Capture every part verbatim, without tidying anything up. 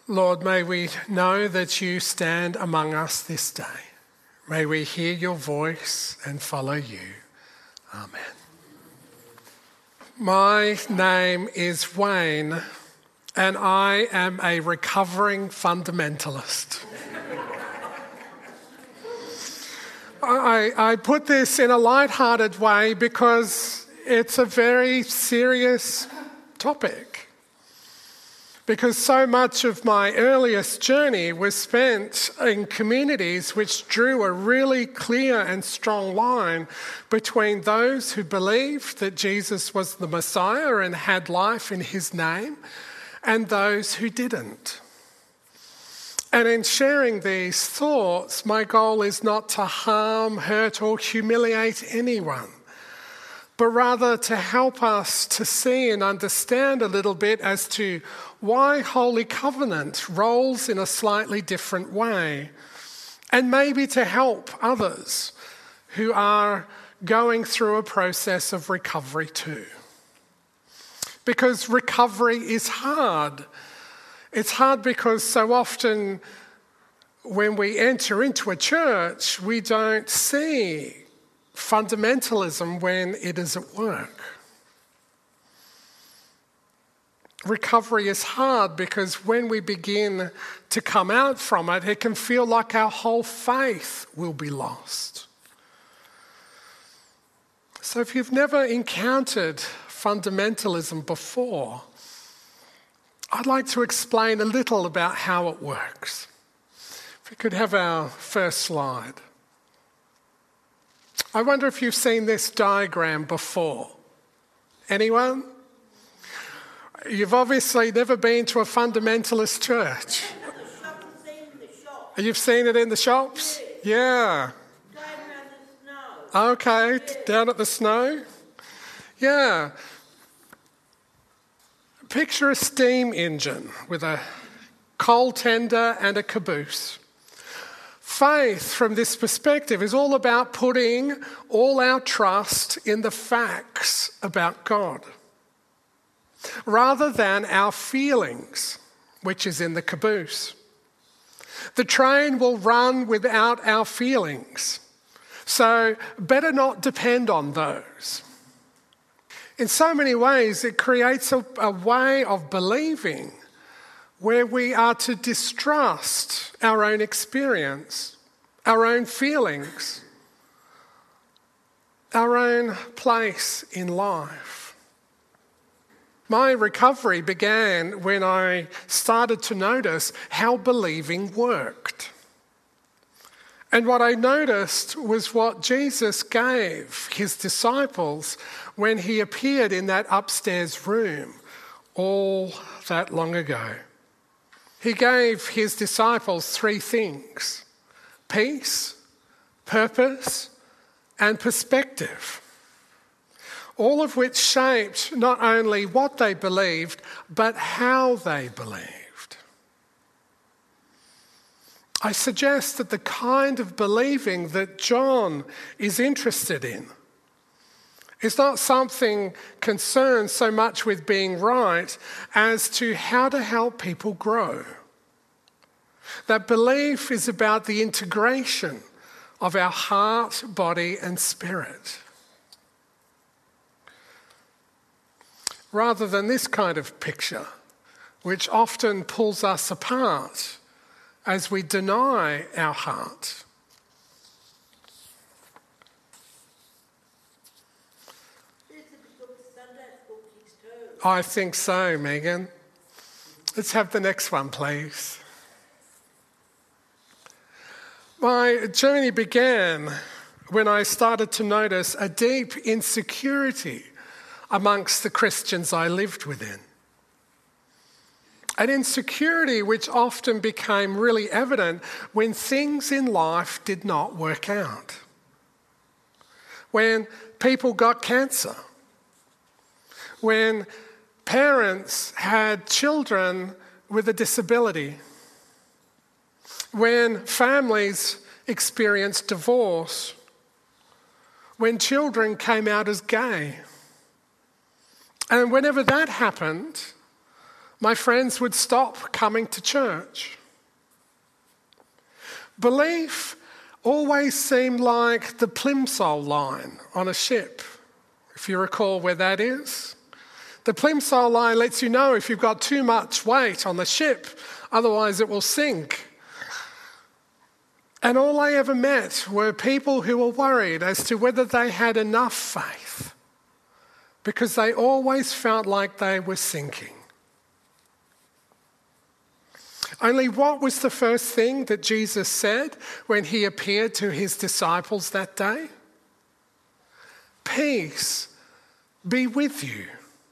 Lord, may we know that you stand among us this day. May we hear your voice and follow you. Amen. My name is Wayne, and I am a recovering fundamentalist. I, I put this in a light-hearted way because it's a very serious topic. Because so much of my earliest journey was spent in communities which drew a really clear and strong line between those who believed that Jesus was the Messiah and had life in his name, and those who didn't. And in sharing these thoughts, my goal is not to harm, hurt, or humiliate anyone, but rather to help us to see and understand a little bit as to why Holy Covenant rolls in a slightly different way, and maybe to help others who are going through a process of recovery too. Because recovery is hard. It's hard because so often when we enter into a church, we don't see fundamentalism when it is at work. Recovery is hard because when we begin to come out from it, it can feel like our whole faith will be lost. So if you've never encountered fundamentalism before, I'd like to explain a little about how it works. If we could have our first slide. I wonder if you've seen this diagram before. Anyone? You've obviously never been to a fundamentalist church. You've seen it in the shops? Yeah. Okay, down at the snow? Yeah. Picture a steam engine with a coal tender and a caboose. Faith, from this perspective, is all about putting all our trust in the facts about God, rather than our feelings, which is in the caboose. The train will run without our feelings, so better not depend on those. In so many ways, it creates a, a way of believing where we are to distrust our own experience, our own feelings, our own place in life. My recovery began when I started to notice how believing worked. And what I noticed was what Jesus gave his disciples when he appeared in that upstairs room all that long ago. He gave his disciples three things: peace, purpose, and perspective, all of which shaped not only what they believed, but how they believed. I suggest that the kind of believing that John is interested in is not something concerned so much with being right as to how to help people grow. That belief is about the integration of our heart, body, and spirit. Rather than this kind of picture, which often pulls us apart as we deny our heart. I think so, Megan. Let's have the next one, please. My journey began when I started to notice a deep insecurity amongst the Christians I lived within. An insecurity which often became really evident when things in life did not work out. When people got cancer. When parents had children with a disability. When families experienced divorce. When children came out as gay. And whenever that happened, my friends would stop coming to church. Belief always seemed like the plimsoll line on a ship, if you recall where that is. The plimsoll line lets you know if you've got too much weight on the ship, otherwise it will sink. And all I ever met were people who were worried as to whether they had enough faith, because they always felt like they were sinking. Only what was the first thing that Jesus said when he appeared to his disciples that day? Peace be with you.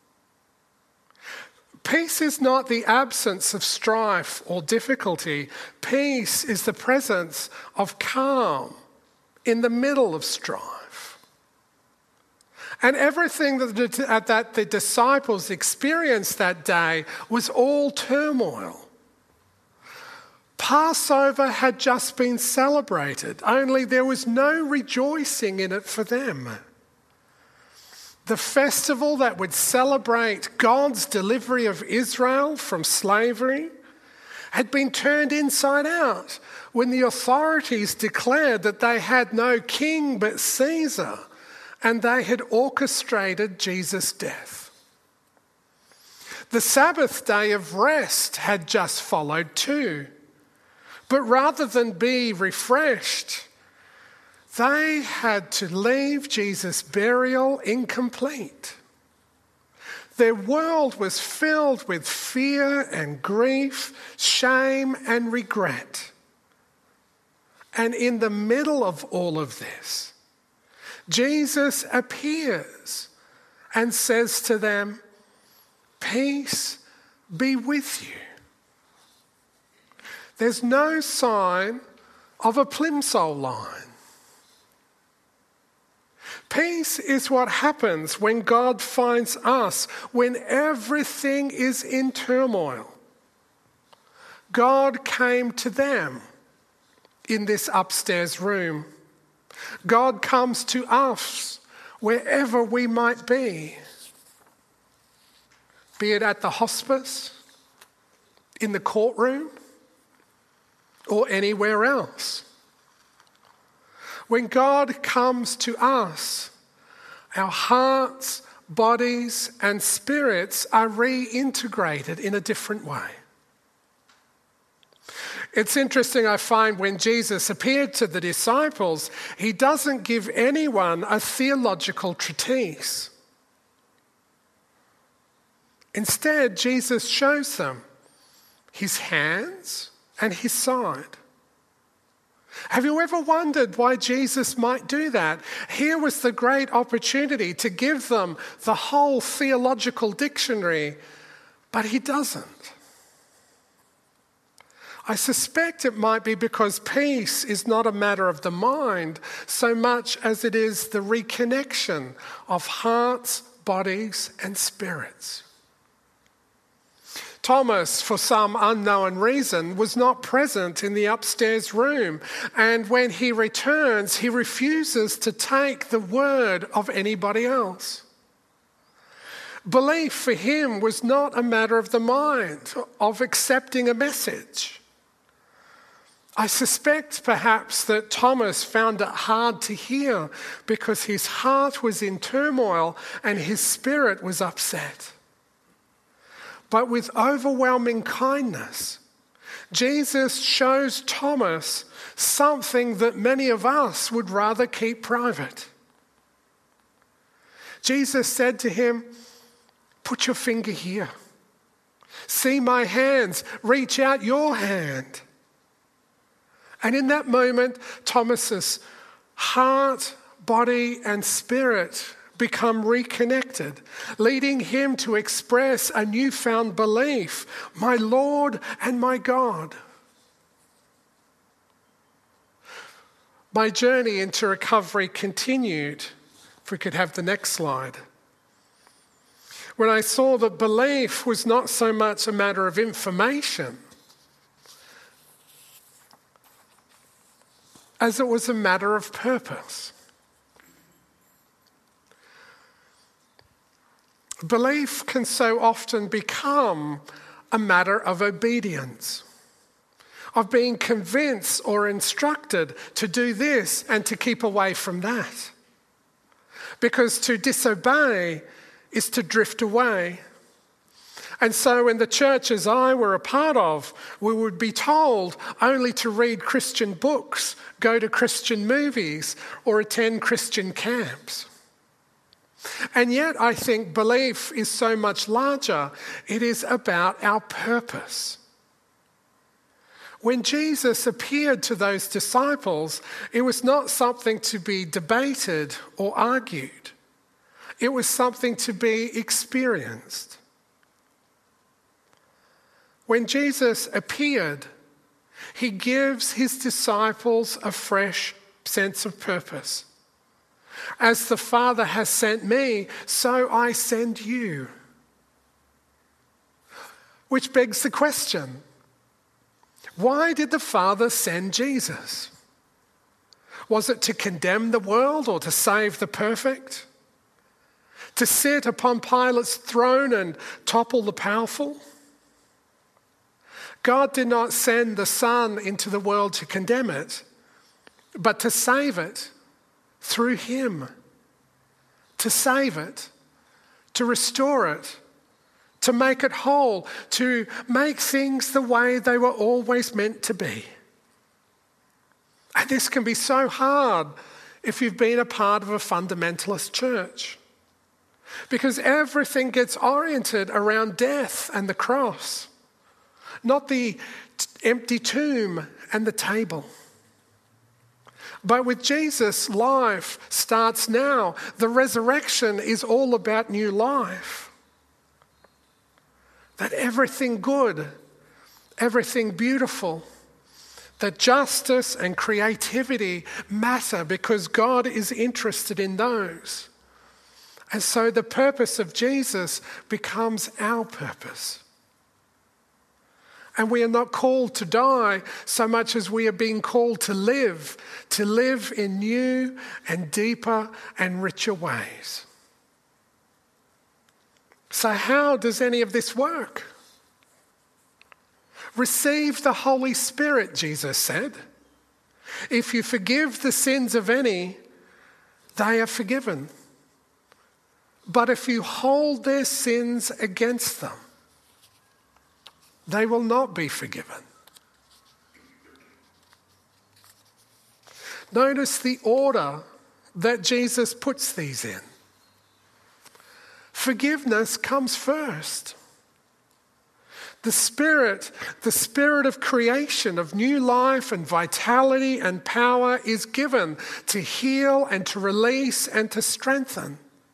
Peace is not the absence of strife or difficulty. Peace is the presence of calm in the middle of strife. And everything that, that the disciples experienced that day was all turmoil. Passover had just been celebrated, only there was no rejoicing in it for them. The festival that would celebrate God's delivery of Israel from slavery had been turned inside out when the authorities declared that they had no king but Caesar, and they had orchestrated Jesus' death. The Sabbath day of rest had just followed too. But rather than be refreshed, they had to leave Jesus' burial incomplete. Their world was filled with fear and grief, shame and regret. And in the middle of all of this, Jesus appears and says to them, "Peace be with you." There's no sign of a plimsoll line. Peace is what happens when God finds us, when everything is in turmoil. God came to them in this upstairs room. God comes to us wherever we might be, be it at the hospice, in the courtroom, or anywhere else. When God comes to us, our hearts, bodies, and spirits are reintegrated in a different way. It's interesting, I find, when Jesus appeared to the disciples, he doesn't give anyone a theological treatise. Instead, Jesus shows them his hands and his side. Have you ever wondered why Jesus might do that? Here was the great opportunity to give them the whole theological dictionary, but he doesn't. I suspect it might be because peace is not a matter of the mind so much as it is the reconnection of hearts, bodies, and spirits. Thomas, for some unknown reason, was not present in the upstairs room, and when he returns, he refuses to take the word of anybody else. Belief for him was not a matter of the mind, of accepting a message. I suspect perhaps that Thomas found it hard to hear because his heart was in turmoil and his spirit was upset. But with overwhelming kindness, Jesus shows Thomas something that many of us would rather keep private. Jesus said to him, "Put your finger here. See my hands. Reach out your hand." And in that moment, Thomas's heart, body, and spirit become reconnected, leading him to express a newfound belief, "My Lord and my God." My journey into recovery continued. If we could have the next slide. When I saw that belief was not so much a matter of information as it was a matter of purpose. Belief can so often become a matter of obedience, of being convinced or instructed to do this and to keep away from that. Because to disobey is to drift away. And so in the churches I were a part of, we would be told only to read Christian books, go to Christian movies, or attend Christian camps. And yet I think belief is so much larger. It is about our purpose. When Jesus appeared to those disciples, it was not something to be debated or argued. It was something to be experienced. When Jesus appeared, he gives his disciples a fresh sense of purpose. As the Father has sent me, so I send you. Which begs the question, why did the Father send Jesus? Was it to condemn the world or to save the perfect? To sit upon Pilate's throne and topple the powerful? God did not send the Son into the world to condemn it, but to save it through him. To save it, to restore it, to make it whole, to make things the way they were always meant to be. And this can be so hard if you've been a part of a fundamentalist church, because everything gets oriented around death and the cross, not the t- empty tomb and the table. But with Jesus, life starts now. The resurrection is all about new life. That everything good, everything beautiful, that justice and creativity matter because God is interested in those. And so the purpose of Jesus becomes our purpose. And we are not called to die so much as we are being called to live, to live in new and deeper and richer ways. So how does any of this work? Receive the Holy Spirit, Jesus said. If you forgive the sins of any, they are forgiven. But if you hold their sins against them, they will not be forgiven. Notice the order that Jesus puts these in. Forgiveness comes first. The Spirit, the Spirit of creation, of new life and vitality and power is given to heal and to release and to strengthen.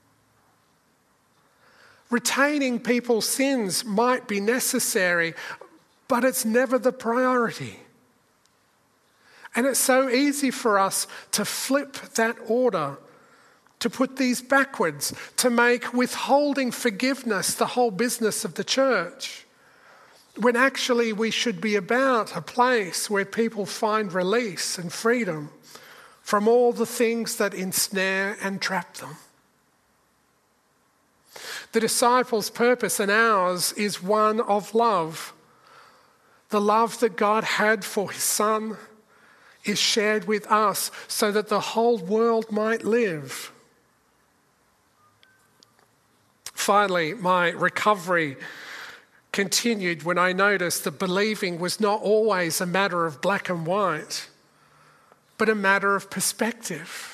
Retaining people's sins might be necessary, but it's never the priority. And it's so easy for us to flip that order, to put these backwards, to make withholding forgiveness the whole business of the church, when actually we should be about a place where people find release and freedom from all the things that ensnare and trap them. The disciples' purpose and ours is one of love. The love that God had for his Son is shared with us so that the whole world might live. Finally, my recovery continued when I noticed that believing was not always a matter of black and white, but a matter of perspective.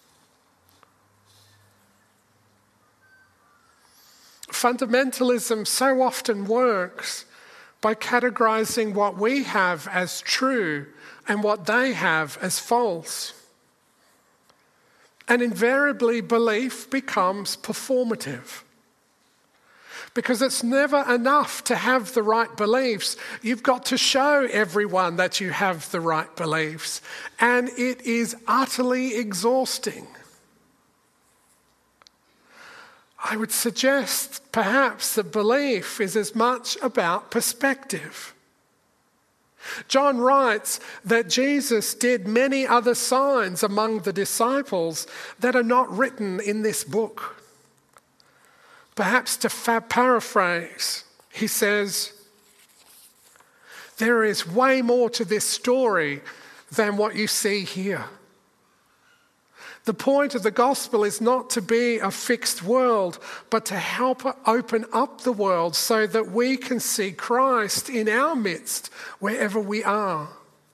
Fundamentalism so often works by categorizing what we have as true and what they have as false. And invariably, belief becomes performative. Because it's never enough to have the right beliefs. You've got to show everyone that you have the right beliefs. And it is utterly exhausting. I would suggest perhaps that belief is as much about perspective. John writes that Jesus did many other signs among the disciples that are not written in this book. Perhaps to fa- paraphrase, he says, There is way more to this story than what you see here. The point of the gospel is not to be a fixed world, but to help open up the world so that we can see Christ in our midst wherever we are.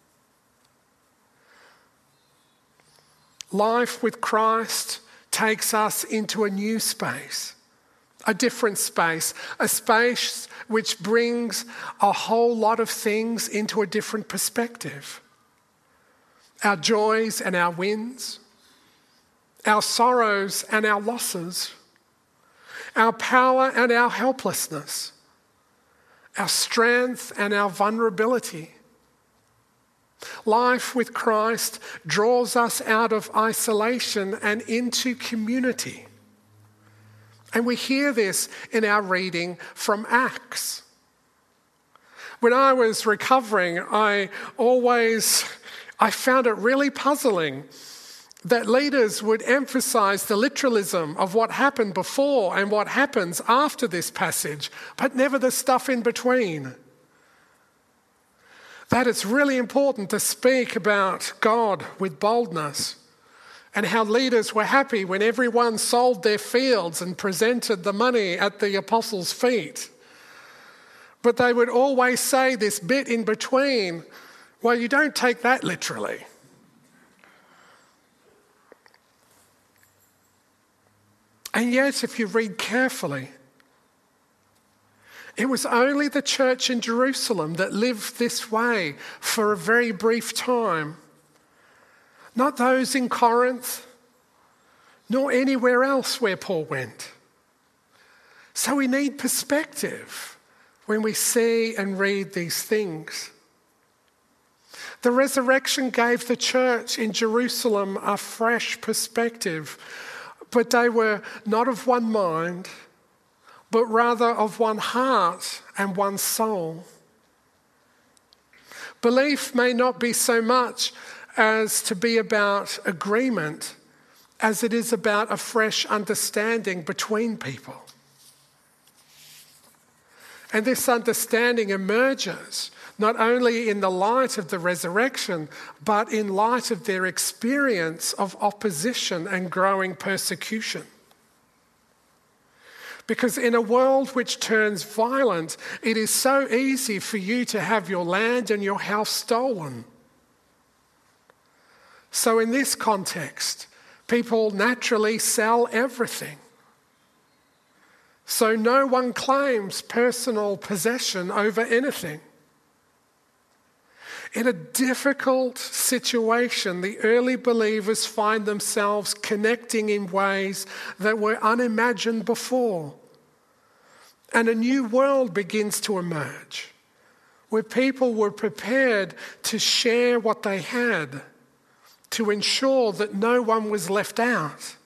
Life with Christ takes us into a new space, a different space, a space which brings a whole lot of things into a different perspective. Our joys and our wins, our sorrows and our losses, our power and our helplessness, our strength and our vulnerability. Life with Christ draws us out of isolation and into community. And we hear this in our reading from Acts. When I was recovering, I always, I found it really puzzling that leaders would emphasize the literalism of what happened before and what happens after this passage, but never the stuff in between. That it's really important to speak about God with boldness, and how leaders were happy when everyone sold their fields and presented the money at the apostles' feet. But they would always say this bit in between, well, you don't take that literally. And yet, if you read carefully, it was only the church in Jerusalem that lived this way for a very brief time. Not those in Corinth, nor anywhere else where Paul went. So we need perspective when we see and read these things. The resurrection gave the church in Jerusalem a fresh perspective, but they were not of one mind, but rather of one heart and one soul. Belief may not be so much as to be about agreement as it is about a fresh understanding between people. And this understanding emerges not only in the light of the resurrection, but in light of their experience of opposition and growing persecution. Because in a world which turns violent, it is so easy for you to have your land and your house stolen. So in this context, people naturally sell everything. So no one claims personal possession over anything. In a difficult situation, the early believers find themselves connecting in ways that were unimagined before. And a new world begins to emerge, where people were prepared to share what they had, to ensure that no one was left out.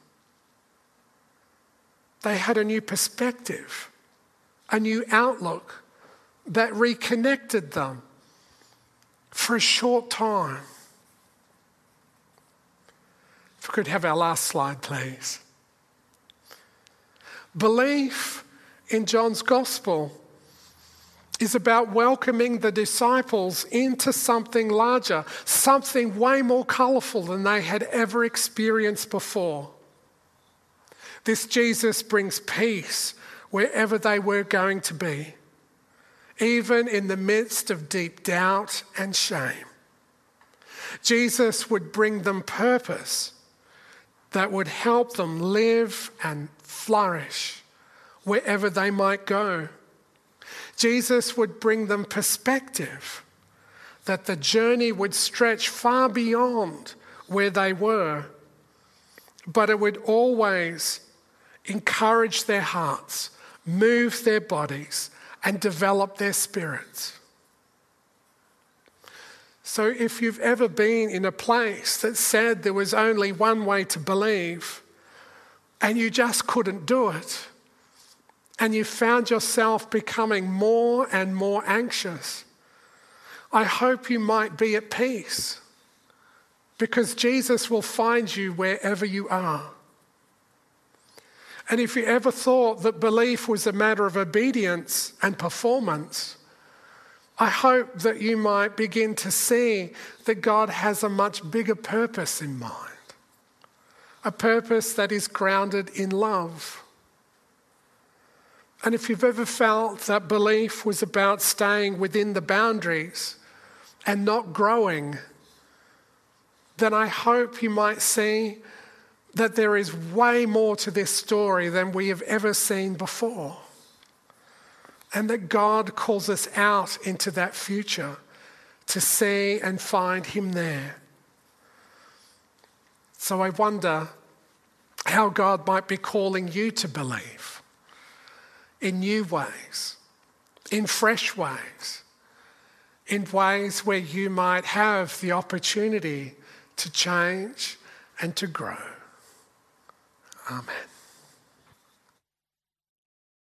They had a new perspective, a new outlook that reconnected them for a short time. If we could have our last slide, please. Belief in John's Gospel is about welcoming the disciples into something larger, something way more colourful than they had ever experienced before. This Jesus brings peace wherever they were going to be, even in the midst of deep doubt and shame. Jesus would bring them purpose that would help them live and flourish wherever they might go. Jesus would bring them perspective that the journey would stretch far beyond where they were, but it would always encourage their hearts, move their bodies, and develop their spirits. So if you've ever been in a place that said there was only one way to believe and you just couldn't do it, and you found yourself becoming more and more anxious, I hope you might be at peace, because Jesus will find you wherever you are. And if you ever thought that belief was a matter of obedience and performance, I hope that you might begin to see that God has a much bigger purpose in mind. A purpose that is grounded in love. And if you've ever felt that belief was about staying within the boundaries and not growing, then I hope you might see that there is way more to this story than we have ever seen before. And that God calls us out into that future to see and find him there. So I wonder how God might be calling you to believe in new ways, in fresh ways, in ways where you might have the opportunity to change and to grow. Amen.